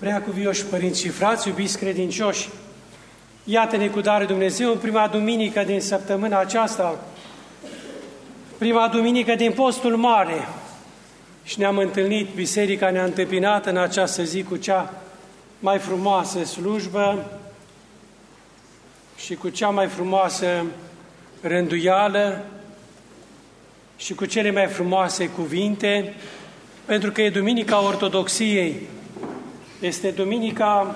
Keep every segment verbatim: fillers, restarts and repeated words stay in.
Preacuvioși părinți și frați, iubiți credincioși, iată-ne cu darul Dumnezeu în prima duminică din săptămâna aceasta, prima duminică din postul mare, și ne-am întâlnit, biserica ne-a întâmpinat în această zi cu cea mai frumoasă slujbă și cu cea mai frumoasă rânduială și cu cele mai frumoase cuvinte, pentru că e Duminica Ortodoxiei, este Duminica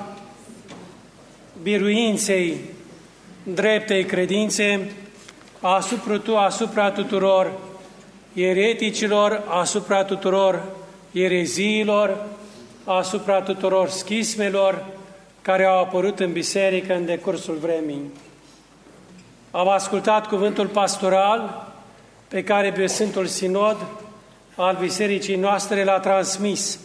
biruinței dreptei credințe asupra, asupra tuturor ereticilor, asupra tuturor ereziilor, asupra tuturor schismelor care au apărut în biserică în decursul vremii. Am ascultat cuvântul pastoral pe care Sfântul Sinod al bisericii noastre l-a transmis.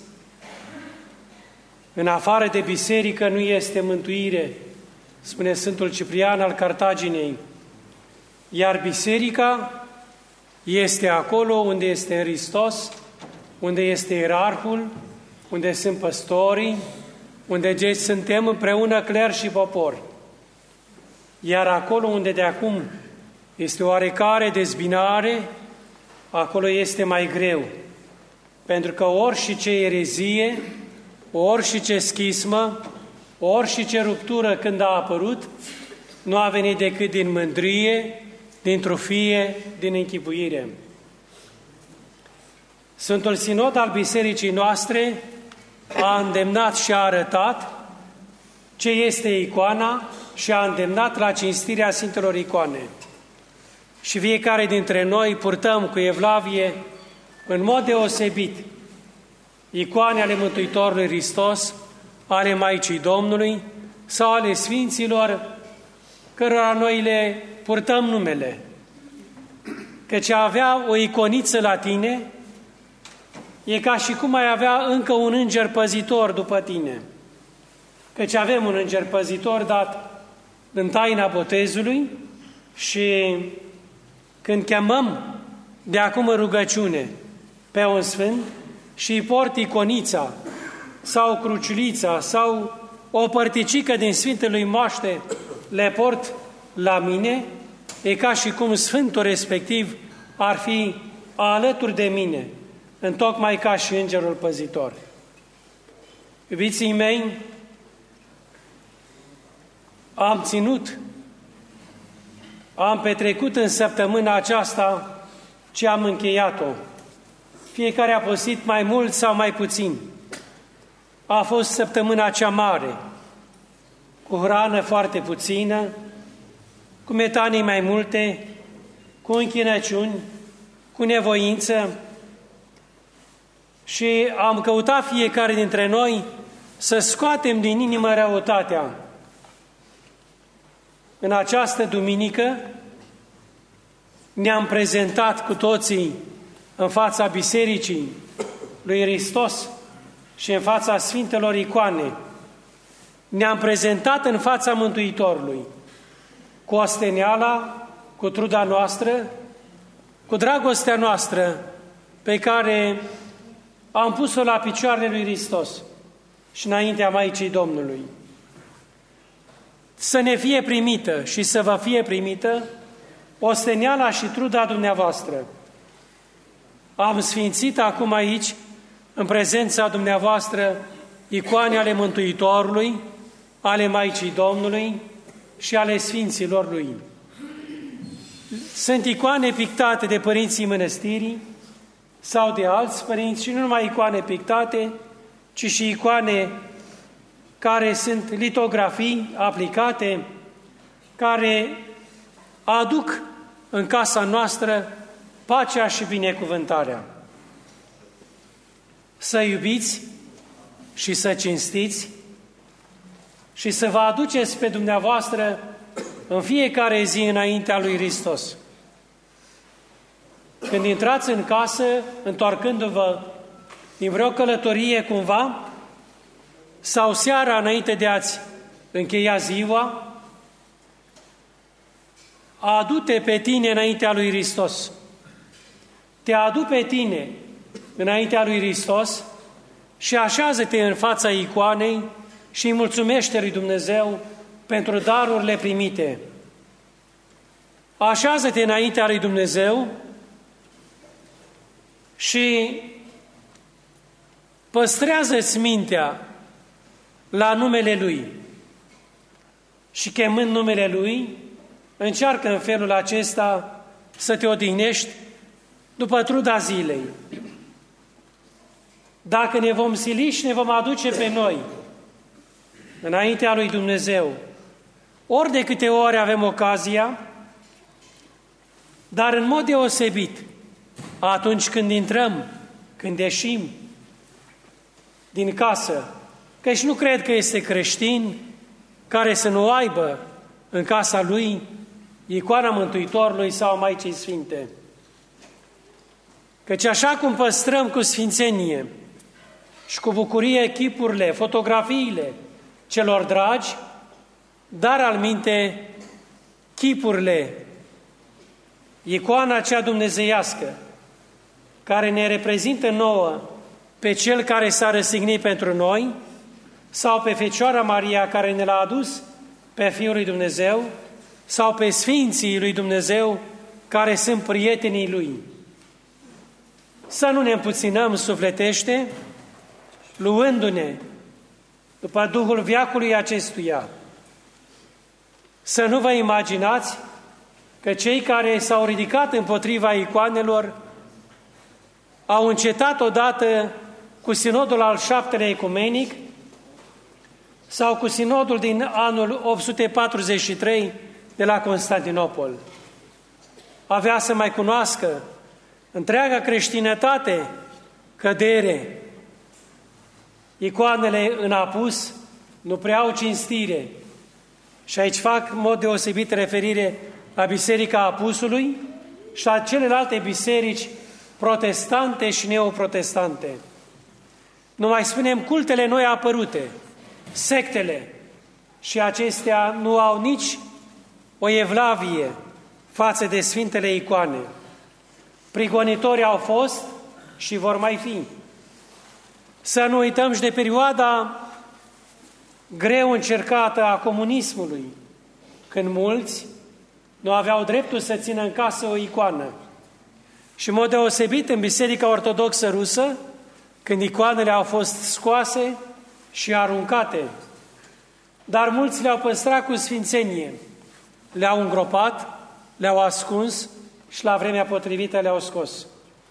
În afară de biserică nu este mântuire, spune Sfântul Ciprian al Cartaginei, iar biserica este acolo unde este Hristos, unde este ierarhul, unde sunt păstorii, unde suntem împreună cler și popor. Iar acolo unde de acum este oarecare dezbinare, acolo este mai greu. Pentru că ori și ce erezie, ori și ce schismă, ori și ce ruptură când a apărut, nu a venit decât din mândrie, din trufie, din închipuire. Sfântul Sinod al bisericii noastre a îndemnat și a arătat ce este icoana și a îndemnat la cinstirea Sfintelor Icoane. Și fiecare dintre noi purtăm cu evlavie, în mod deosebit, icoane ale Mântuitorului Hristos, ale Maicii Domnului sau ale Sfinților, cărora noi le purtăm numele. Căci a avea o iconiță la tine e ca și cum ai avea încă un înger păzitor după tine. Căci avem un înger păzitor dat în taina botezului și când chemăm de acum în rugăciune pe un sfânt și îi port iconița sau cruciulița sau o părticică din Sfintele Moaște, le port la mine, e ca și cum sfântul respectiv ar fi alături de mine, întocmai ca și îngerul păzitor. Iubiții mei, am ținut, am petrecut în săptămâna aceasta ce am încheiat-o. Fiecare a postit mai mult sau mai puțin. A fost săptămâna cea mare, cu hrană foarte puțină, cu metanii mai multe, cu închinăciuni, cu nevoință și am căutat fiecare dintre noi să scoatem din inimă răutatea. În această duminică ne-am prezentat cu toții în fața Bisericii lui Hristos și în fața Sfintelor Icoane. Ne-am prezentat în fața Mântuitorului cu osteneala, cu truda noastră, cu dragostea noastră pe care am pus-o la picioarele lui Hristos și înaintea Maicii Domnului. Să ne fie primită și să vă fie primită osteneala și truda dumneavoastră. Am sfințit acum aici, în prezența dumneavoastră, icoane ale Mântuitorului, ale Maicii Domnului și ale Sfinților Lui. Sunt icoane pictate de părinții mănăstirii sau de alți părinți și nu numai icoane pictate, ci și icoane care sunt litografii aplicate, care aduc în casa noastră pacea și binecuvântarea. Să iubiți și să cinstiți și să vă aduceți pe dumneavoastră în fiecare zi înaintea lui Hristos. Când intrați în casă, întorcându-vă din vreo călătorie cumva, sau seara înainte de a-ți încheia ziua, adu-te pe tine înaintea lui Hristos. Te adu pe tine înaintea lui Hristos și așează-te în fața icoanei și îi mulțumește lui Dumnezeu pentru darurile primite. Așează-te înaintea lui Dumnezeu și păstrează-ți mintea la numele Lui. Și chemând numele Lui, încearcă în felul acesta să te odihnești după truda zilei. Dacă ne vom sili și ne vom aduce pe noi înaintea lui Dumnezeu, ori de câte ori avem ocazia, dar în mod deosebit, atunci când intrăm, când ieșim din casă, căci nu cred că este creștin care să nu aibă în casa lui icoana Mântuitorului sau Maicii Sfinte. Căci așa cum păstrăm cu sfințenie și cu bucurie chipurile, fotografiile celor dragi, dar alminte chipurile, icoana cea dumnezeiască, care ne reprezintă nouă pe Cel care s-a răstignit pentru noi, sau pe Fecioara Maria care ne l-a adus pe Fiul lui Dumnezeu, sau pe Sfinții lui Dumnezeu care sunt prietenii Lui. Să nu ne împuținăm sufletește, luându-ne după Duhul veacului acestuia. Să nu vă imaginați că cei care s-au ridicat împotriva icoanelor au încetat odată cu sinodul al șaptelea ecumenic sau cu sinodul din anul opt sute patruzeci și trei de la Constantinopol. Avea să mai cunoască întreaga creștinătate cădere. Icoanele în apus nu prea au cinstire. Și aici fac în mod deosebit referire la Biserica Apusului și la celelalte biserici protestante și neoprotestante. Nu mai spunem cultele noi apărute, sectele, și acestea nu au nici o evlavie față de Sfintele Icoane. Prigonitori au fost și vor mai fi. Să nu uităm și de perioada greu încercată a comunismului, când mulți nu aveau dreptul să țină în casă o icoană. Și în mod deosebit în Biserica Ortodoxă Rusă, când icoanele au fost scoase și aruncate, dar mulți le-au păstrat cu sfințenie, le-au îngropat, le-au ascuns și la vremea potrivită le-au scos.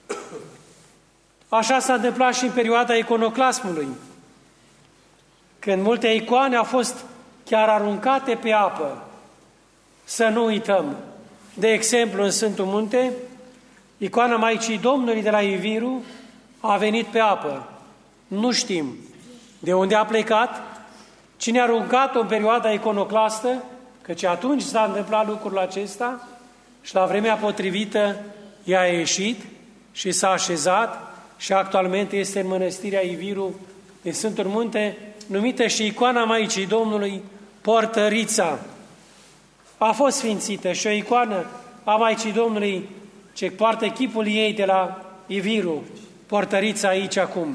Așa s-a întâmplat și în perioada iconoclasmului, când multe icoane au fost chiar aruncate pe apă. Să nu uităm, de exemplu, în Sfântul Munte, icoana Maicii Domnului de la Iviru a venit pe apă. Nu știm de unde a plecat, cine a aruncat-o în perioada iconoclastă, căci atunci s-a întâmplat lucrul acesta și la vremea potrivită ea a ieșit și s-a așezat și actualmente este în mănăstirea Iviru din Sfântul Munte, numită și icoana Maicii Domnului Portărița. A fost sfințită și o icoană a Maicii Domnului ce poartă chipul ei de la Iviru, Portărița aici acum.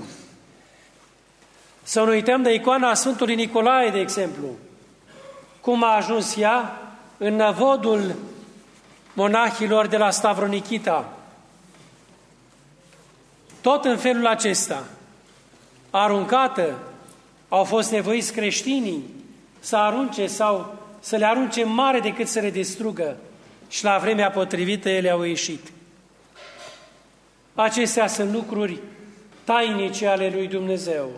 Să nu uităm de icoana Sfântului Nicolae, de exemplu, cum a ajuns ea în năvodul monahilor de la Stavronichita. Tot în felul acesta, aruncată, au fost nevoiți creștinii să arunce sau să le arunce mare decât să le distrugă și la vremea potrivită ele au ieșit. Acestea sunt lucruri tainice ale lui Dumnezeu.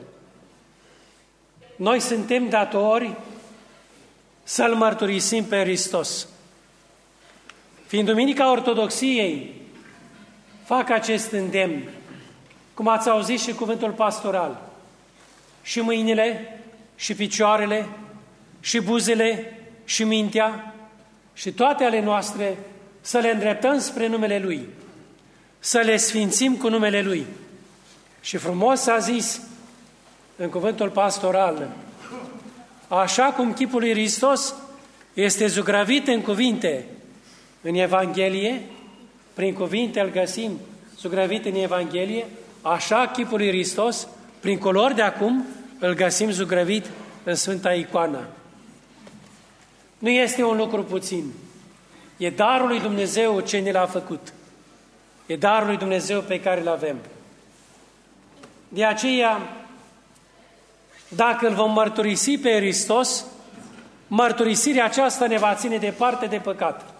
Noi suntem datori să-L mărturisim pe Hristos. Fiind Duminica Ortodoxiei, fac acest îndemn, cum ați auzit și cuvântul pastoral, și mâinile, și picioarele, și buzele, și mintea, și toate ale noastre, să le îndreptăm spre numele Lui, să le sfințim cu numele Lui. Și frumos a zis în cuvântul pastoral, așa cum chipul lui Hristos este zugrăvit în cuvinte în Evanghelie, prin cuvinte îl găsim zugrăvit în Evanghelie, așa chipul lui Hristos prin culori de acum, îl găsim zugrăvit în Sfânta Icoană. Nu este un lucru puțin. E darul lui Dumnezeu ce ne l-a făcut. E darul lui Dumnezeu pe care îl avem. De aceea, dacă îl vom mărturisi pe Hristos, mărturisirea aceasta ne va ține departe de păcat.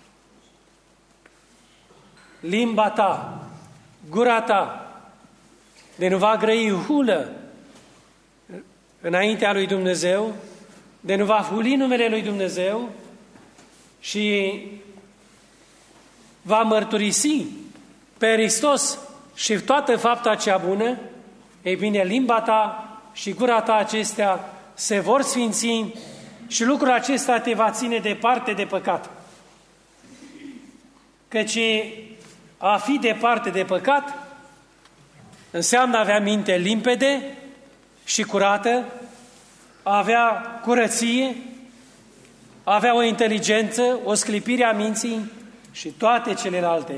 Limba ta, gura ta, de nu va grăi hulă înaintea lui Dumnezeu, de nu va huli numele lui Dumnezeu și va mărturisi pe Hristos și toată fapta cea bună, ei bine, limba ta și gura ta acestea se vor sfinți și lucrul acesta te va ține departe de păcat. Căci a fi departe de păcat înseamnă a avea minte limpede și curată, a avea curăție, a avea o inteligență, o sclipire a minții și toate celelalte.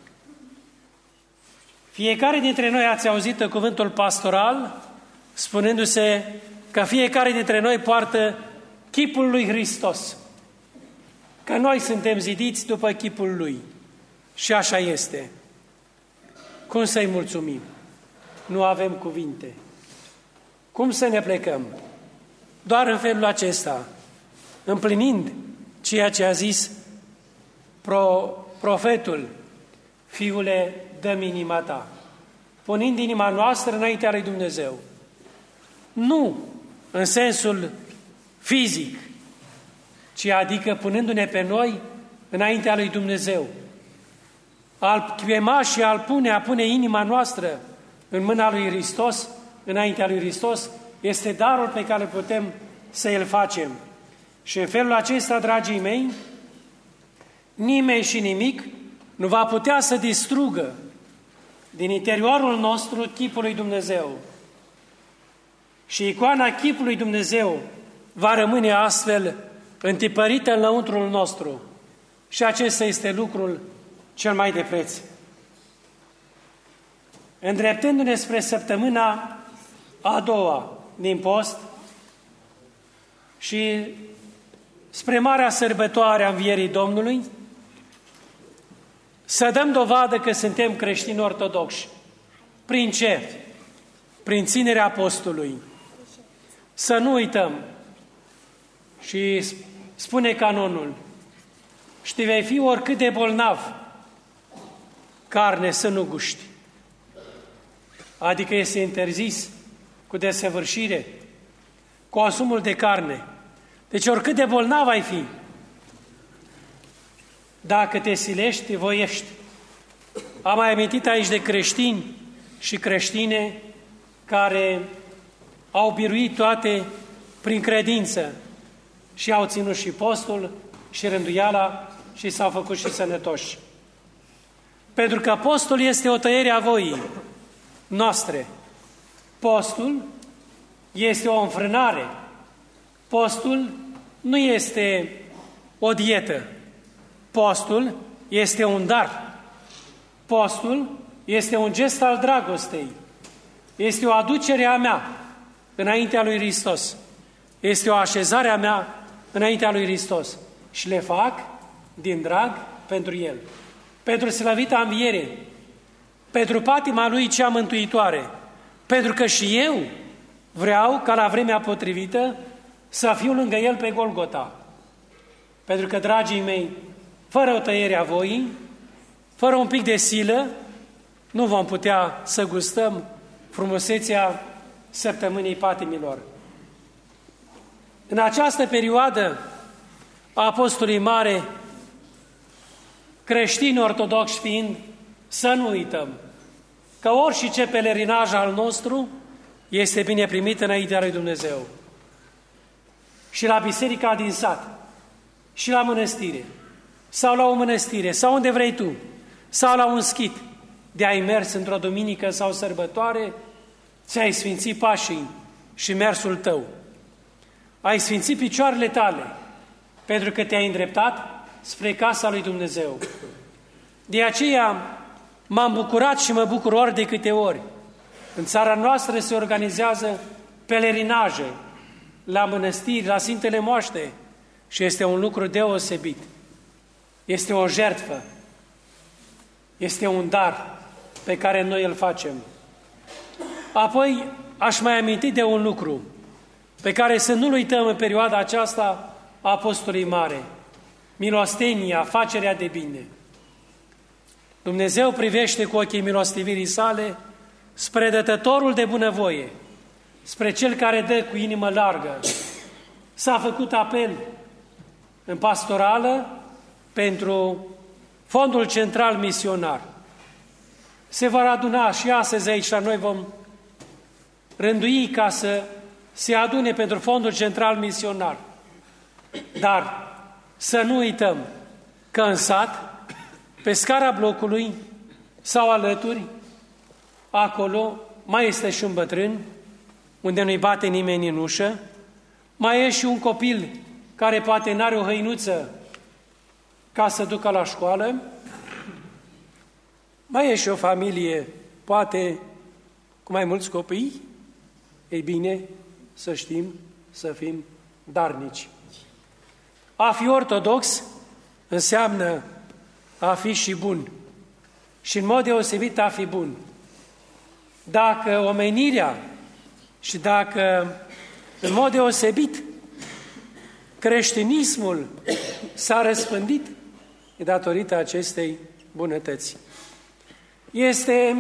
Fiecare dintre noi ați auzit cuvântul pastoral, spunându-se că fiecare dintre noi poartă chipul lui Hristos, că noi suntem zidiți după chipul Lui. Și așa este. Cum să-i mulțumim? Nu avem cuvinte. Cum să ne plecăm? Doar în felul acesta, împlinind ceea ce a zis pro, profetul, Fiule, dă-mi inima ta, punind inima noastră înaintea lui Dumnezeu. Nu în sensul fizic, ci adică punându-ne pe noi înaintea lui Dumnezeu. Al chema și al pune, a pune inima noastră în mâna lui Hristos, înaintea lui Hristos, este darul pe care putem să îl facem. Și în felul acesta, dragii mei, nimeni și nimic nu va putea să distrugă din interiorul nostru chipul lui Dumnezeu. Și icoana chipului lui Dumnezeu va rămâne astfel întipărită în lăuntrul nostru. Și acesta este lucrul cel mai de preț. Îndreptându-ne spre săptămâna a doua din post și spre marea sărbătoare a Învierii Domnului, să dăm dovadă că suntem creștini ortodoxi. Prin ce? Prin ținerea postului. Să nu uităm. Și spune canonul, și vei fi oricât de bolnav, carne să nu guști. Adică este interzis cu desăvârșire consumul de carne. Deci oricât de bolnav ai fi, dacă te silești, te voiești. Am mai amintit aici de creștini și creștine care au biruit toate prin credință și au ținut și postul și rânduiala și s-au făcut și sănătoși. Pentru că postul este o tăiere a voii noastre. Postul este o înfrânare. Postul nu este o dietă. Postul este un dar. Postul este un gest al dragostei. Este o aducere a mea înaintea lui Hristos. Este o așezare a mea înaintea lui Hristos. Și le fac din drag pentru El. Pentru slăvita înviere. Pentru patima Lui cea mântuitoare. Pentru că și eu vreau ca la vremea potrivită să fiu lângă El pe Golgota. Pentru că, dragii mei, fără o tăiere a voii, fără un pic de silă, nu vom putea să gustăm frumusețea săptămânii patimilor. În această perioadă a Apostolului Mare, creștini ortodoxi fiind, să nu uităm că orice pelerinaj al nostru este bine primit înaintea lui Dumnezeu. Și la biserica din sat, și la mănăstire, sau la o mănăstire, sau unde vrei tu, sau la un schit, de ai mers într-o duminică sau sărbătoare, ți-ai sfințit pașii și mersul tău. Ai sfințit picioarele tale, pentru că te-ai îndreptat spre casa lui Dumnezeu. De aceea m-am bucurat și mă bucur ori de câte ori În țara noastră se organizează pelerinaje la mănăstiri, la Sfintele Moaște și este un lucru deosebit. Este o jertfă, este un dar pe care noi îl facem. Apoi aș mai aminti de un lucru pe care să nu-l uităm în perioada aceasta a Apostolului Mare: milostenia, facerea de bine. Dumnezeu privește cu ochii milostivirii sale spre dătătorul de bunăvoie, spre cel care dă cu inimă largă. S-a făcut apel în pastorală pentru Fondul Central Misionar. Se vor aduna și astăzi aici la noi, vom rândui ca să se adune pentru Fondul Central Misionar. Dar să nu uităm că în sat, pe scara blocului sau alături, acolo mai este și un bătrân, unde nu-i bate nimeni în ușă, mai e și un copil care poate n-are o hăinuță ca să ducă la școală, mai e și o familie, poate cu mai mulți copii. Ei bine, să știm să fim darnici. A fi ortodox înseamnă a fi și bun. Și în mod deosebit a fi bun. Dacă omenirea și dacă în mod deosebit creștinismul s-a răspândit, e datorită acestei bunătăți. Este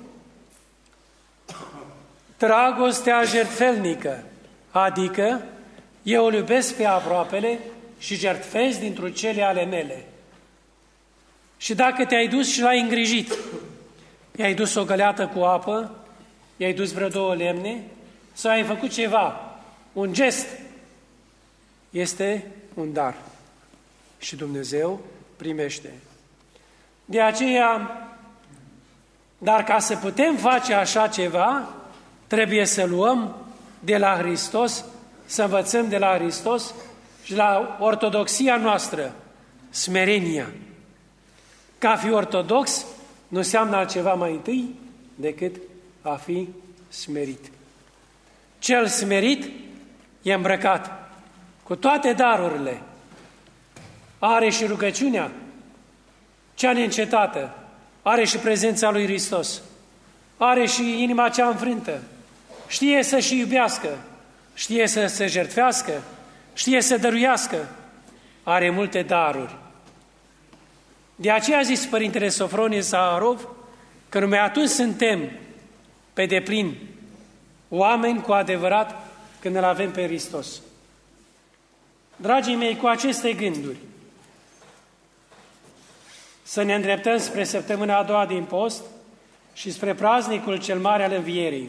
dragostea jertfelnică, adică eu îl iubesc pe aproapele și jertfez dintr-o cele ale mele. Și dacă te-ai dus și l-ai îngrijit, i-ai dus o găleată cu apă, i-ai dus vreo două lemne, sau ai făcut ceva, un gest, este un dar. Și Dumnezeu primește. De aceea, dar ca să putem face așa ceva, trebuie să luăm de la Hristos, să învățăm de la Hristos și la ortodoxia noastră, smerenia. Că a fi ortodox nu înseamnă altceva mai întâi decât a fi smerit. Cel smerit e îmbrăcat cu toate darurile. Are și rugăciunea, cea neîncetată, are și prezența lui Hristos, are și inima cea înfrântă, știe să și iubească, știe să se jertfească, știe să dăruiască, are multe daruri. De aceea a zis Părintele Sofronie Saharov că numai atunci suntem pe deplin oameni cu adevărat când îl avem pe Hristos. Dragii mei, cu aceste gânduri, să ne îndreptăm spre săptămâna a doua din post și spre praznicul cel mare al Învierii.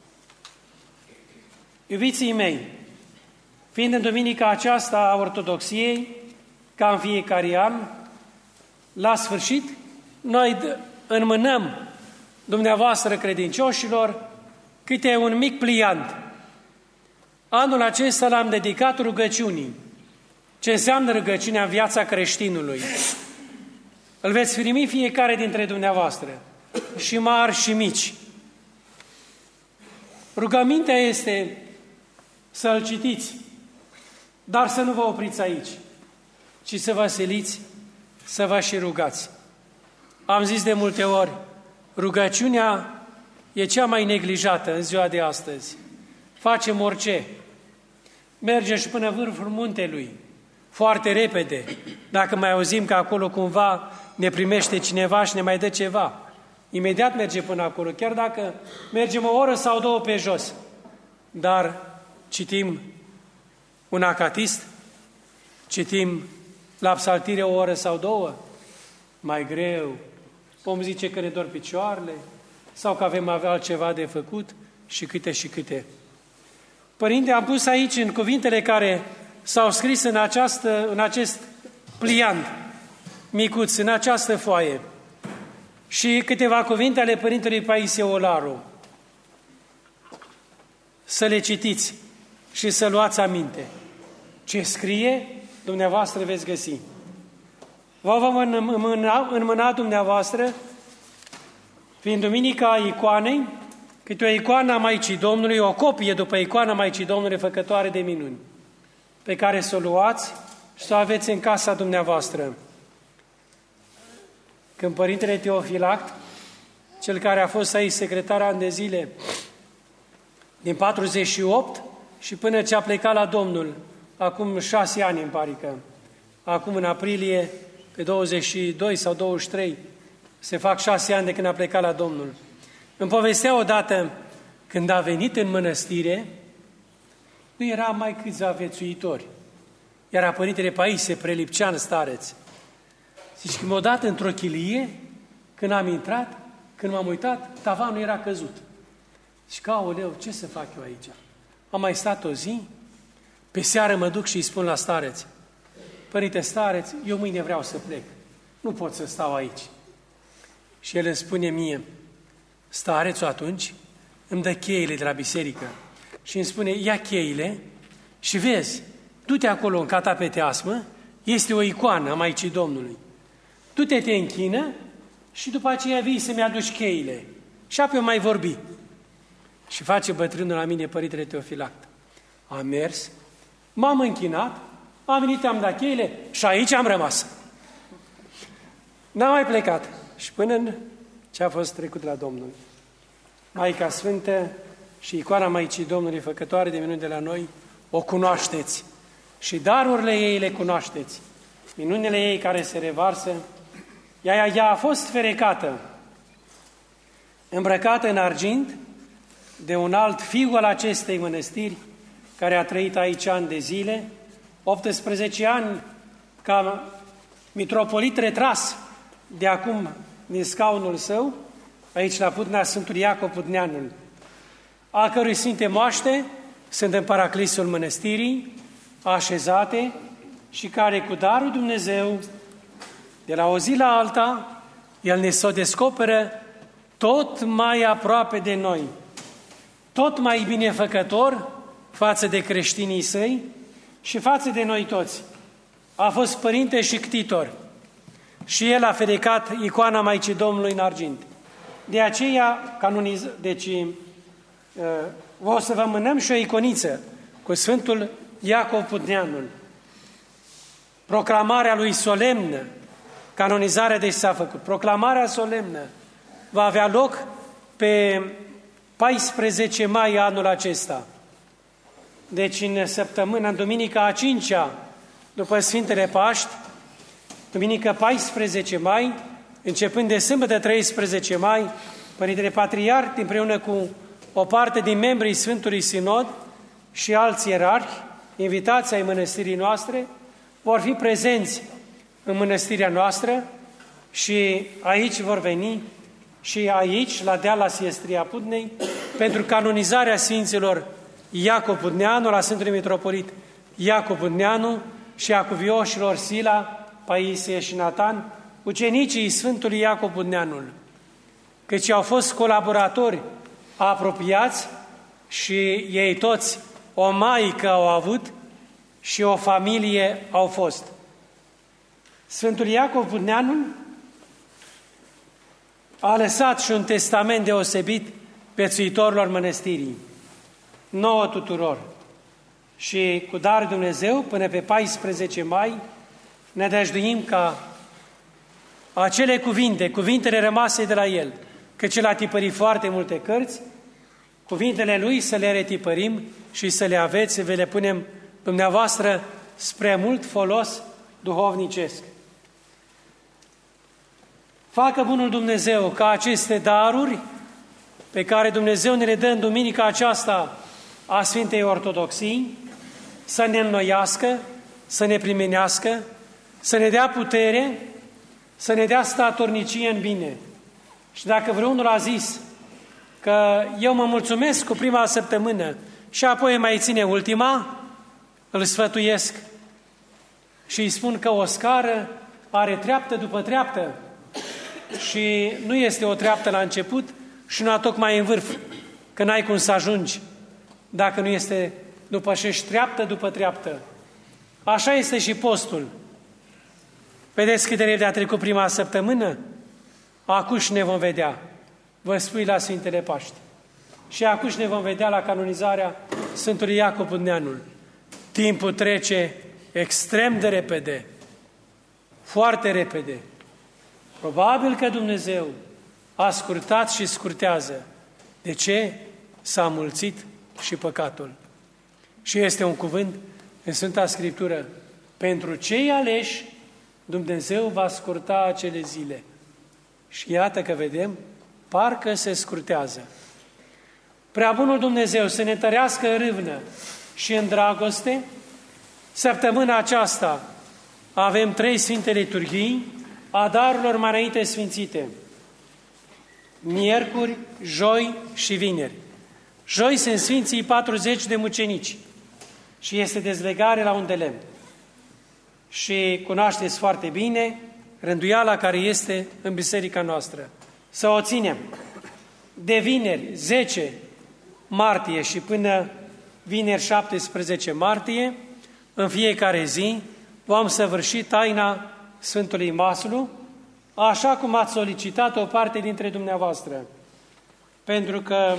Iubiții mei, fiind în duminica aceasta a Ortodoxiei, ca în fiecare an, la sfârșit, noi înmânăm dumneavoastră credincioșilor câte un mic pliant. Anul acesta l-am dedicat rugăciunii. Ce înseamnă rugăciunea în viața creștinului? Îl veți primi fiecare dintre dumneavoastră, și mari și mici. Rugămintea este să-l citiți, dar să nu vă opriți aici, ci să vă siliți, să vă și rugați. Am zis de multe ori, rugăciunea e cea mai neglijată în ziua de astăzi. Facem orice. Mergem și până vârful muntelui, foarte repede, dacă mai auzim că acolo cumva ne primește cineva și ne mai dă ceva. Imediat merge până acolo, chiar dacă mergem o oră sau două pe jos. Dar citim un acatist, citim la psaltire o oră sau două, mai greu. Vom zice că ne dor picioarele sau că avem avea altceva de făcut și câte și câte. Părinte, am pus aici în cuvintele care s-au scris în, această, în acest pliant micuț, în această foaie, și câteva cuvinte ale Părintelui Paisie Olaru. Să le citiți și să luați aminte. Ce scrie, dumneavoastră veți găsi. Vă vom înmâna, înmâna dumneavoastră, fiind Duminica Icoanei, câte o icoană a Maicii Domnului, o copie după icoana Maicii Domnului făcătoare de minuni, pe care să o luați și să o aveți în casa dumneavoastră. Când Părintele Teofilact, cel care a fost aici secretar ani de zile, din patruzeci și opt și până ce a plecat la Domnul, acum șase ani îmi pare că, acum în aprilie, pe douăzeci și doi sau douăzeci și trei, se fac șase ani de când a plecat la Domnul. Îmi povestea odată, când a venit în mănăstire, nu era mai câțiva viețuitori. Era Părintele Paisie Prelipcean, stareț. Zici că m-a dat într-o chilie, când am intrat, când m-am uitat, tavanul era căzut. Și că, aoleu, ce să fac eu aici? Am mai stat o zi, pe seară mă duc și îi spun la stareț: Părinte stareț, eu mâine vreau să plec, nu pot să stau aici. Și el îmi spune mie, starețul atunci îmi dă cheile de la biserică și îmi spune, ia cheile și vezi, du-te acolo în catapeteasmă, este o icoană a Maicii Domnului. Du-te, te închină și după aceea vii să-mi aduci cheile. Și apoi mai vorbi. Și face bătrânul la mine Părintele Teofilact. Am mers, m-am închinat, am venit, am dat cheile și aici am rămas. N-am mai plecat. Și până în ce a fost trecut la Domnul. Maica Sfântă și icoana Maicii Domnului făcătoare de minuni de la noi, o cunoașteți. Și darurile ei le cunoașteți. Minunile ei care se revarsă. Ea, ea a fost ferecată, îmbrăcată în argint, de un alt fiu al acestei mănăstiri, care a trăit aici ani de zile, optsprezece ani ca mitropolit retras de acum din scaunul său, aici la Putnea, Sfântul Iacov Putneanul, a cărui sfinte moaște sunt în paraclisul mănăstirii, așezate și care cu darul Dumnezeu, de la o zi la alta, El ne s-o descoperă tot mai aproape de noi, tot mai binefăcător față de creștinii săi și față de noi toți. A fost părinte și ctitor și el a ferecat icoana Maicii Domnului în argint. De aceea, canoniz... deci, o să vă mânăm și o iconiță cu Sfântul Iacov Putneanul. Proclamarea lui solemnă, canonizarea deci s-a făcut. Proclamarea solemnă va avea loc pe paisprezece mai anul acesta. Deci în săptămâna, în duminica a cincea, după Sfintele Paști, duminică paisprezece mai, începând de sâmbătă treisprezece mai, Părintele Patriarh, împreună cu o parte din membrii Sfântului Sinod și alți ierarhi, invitați ai mănăstirii noastre, vor fi prezenți în mănăstirea noastră și aici vor veni și aici, la deal la Siestria Putnei, pentru canonizarea Sfinților Iacov Putneanu, la Sfântului Mitropolit Iacov Putneanu și a cuvioșilor Sila, Paisie și Natan, ucenicii Sfântului Iacov Putneanul, căci au fost colaboratori apropiați și ei toți o maică au avut și o familie au fost. Sfântul Iacov Putneanul a lăsat și un testament deosebit viețuitorilor mănăstirii, nouă tuturor. Și cu darul Dumnezeu, până pe paisprezece mai, ne dăjduim ca acele cuvinte, cuvintele rămase de la el, căci el a tipărit foarte multe cărți, cuvintele lui să le retipărim și să le aveți, să ve le punem dumneavoastră spre mult folos duhovnicesc. Facă bunul Dumnezeu ca aceste daruri pe care Dumnezeu ne le dă în duminica aceasta a Sfintei Ortodoxii să ne înnoiască, să ne primenească, să ne dea putere, să ne dea statornicie în bine. Și dacă vreunul a zis că eu mă mulțumesc cu prima săptămână și apoi mai ține ultima, îl sfătuiesc și îi spun că o scară are treaptă după treaptă și nu este o treaptă la început și nu tocmai în vârf, că n-ai cum să ajungi dacă nu este după și treaptă după treaptă. Așa este și postul. Vedeți cât de repede a trecut prima săptămână? Acuși ne vom vedea. Vă spui la Sfintele Paști. și acum ne vom vedea la canonizarea Sfântului Iacob Undeanul. Timpul trece extrem de repede, foarte repede. Probabil că Dumnezeu a scurtat și scurtează. De ce? S-a mulțit și păcatul. Și este un cuvânt în Sfânta Scriptură. Pentru cei aleși, Dumnezeu va scurta acele zile. Și iată că vedem, parcă se scurtează. Prea bunul Dumnezeu să ne tărească în râvnă și în dragoste. Săptămâna aceasta avem trei Sfinte Liturghii a darurilor mai înainte sfințite. Miercuri, joi și vineri. Joi sunt Sfinții patruzeci de mucenici și este dezlegare la un de lemn. Și cunoașteți foarte bine rânduiala care este în biserica noastră. Să o ținem de vineri zece martie și până vineri șaptesprezece martie, în fiecare zi vom săvârși taina Sfântului Maslu, așa cum ați solicitat o parte dintre dumneavoastră. Pentru că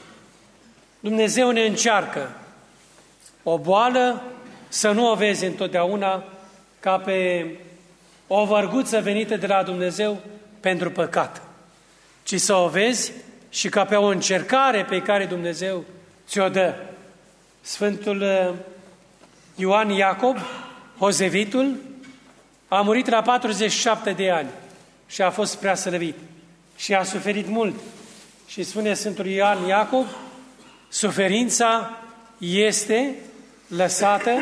Dumnezeu ne încearcă o boală să nu o vezi întotdeauna ca pe o vărguță venită de la Dumnezeu pentru păcat, ci să o vezi și ca pe o încercare pe care Dumnezeu ți-o dă. Sfântul Ioan Iacob, Hozevitul, a murit la patruzeci și șapte de ani și a fost prea slăvit și a suferit mult. Și spune Sfântul Ioan Iacob, suferința este lăsată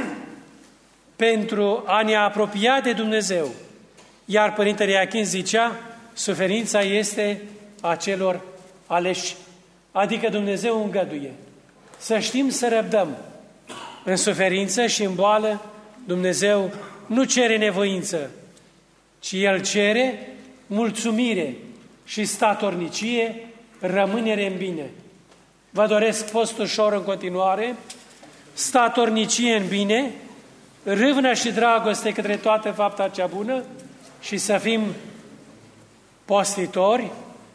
pentru a ne apropia de Dumnezeu. Iar Părintele Iachim zicea, suferința este a celor aleși. Adică Dumnezeu îngăduie. Să știm să răbdăm. În suferință și în boală, Dumnezeu nu cere nevoință, ci El cere mulțumire și statornicie, rămânere în bine. Vă doresc post ușor în continuare, statornicie în bine, râvnă și dragoste către toată fapta cea bună și să fim postitori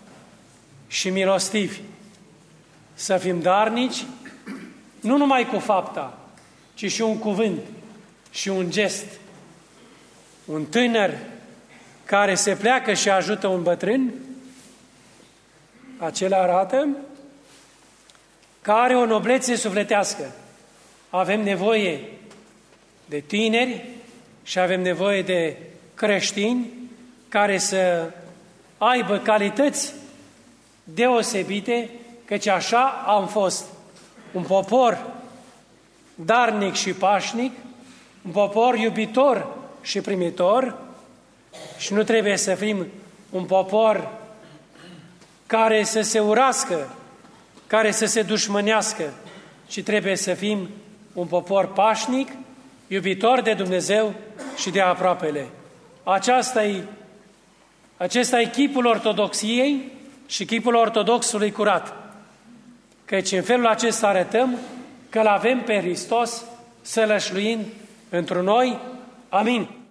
și milostivi. Să fim darnici, nu numai cu fapta, ci și un cuvânt și un gest. Un tânăr care se pleacă și ajută un bătrân, acela arată că are o noblețe sufletească. Avem nevoie de tineri și avem nevoie de creștini care să aibă calități deosebite, căci așa am fost un popor darnic și pașnic, un popor iubitor și primitor și nu trebuie să fim un popor care să se urască, care să se dușmănească, ci trebuie să fim un popor pașnic, iubitor de Dumnezeu și de aproapele. Aceasta-i, acesta e chipul ortodoxiei și chipul ortodoxului curat. Căci în felul acesta arătăm că îl avem pe Hristos sălășluind într noi. Amin.